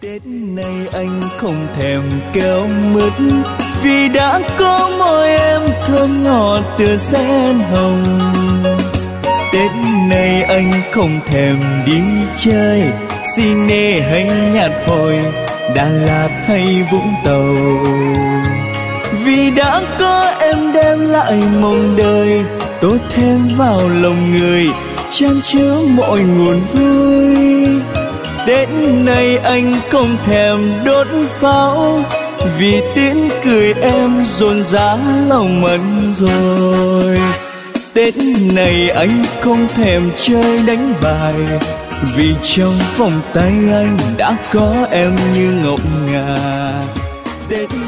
Tết này anh không thèm kéo mứt, vì đã có môi em thơm ngọt tựa sen hồng. Tết này anh không thèm đi chơi Cine hay Nhạt Hồi, Đà Lạt hay Vũng Tàu, vì đã có em đem lại mong đời, tốt thêm vào lòng người, chan chứa mọi nguồn vui. Tết này anh không thèm đốt pháo, vì tiếng cười em rộn rã lòng mẫn rồi. Tết này anh không thèm chơi đánh bài, vì trong vòng tay anh đã có em như ngọc ngà. Tết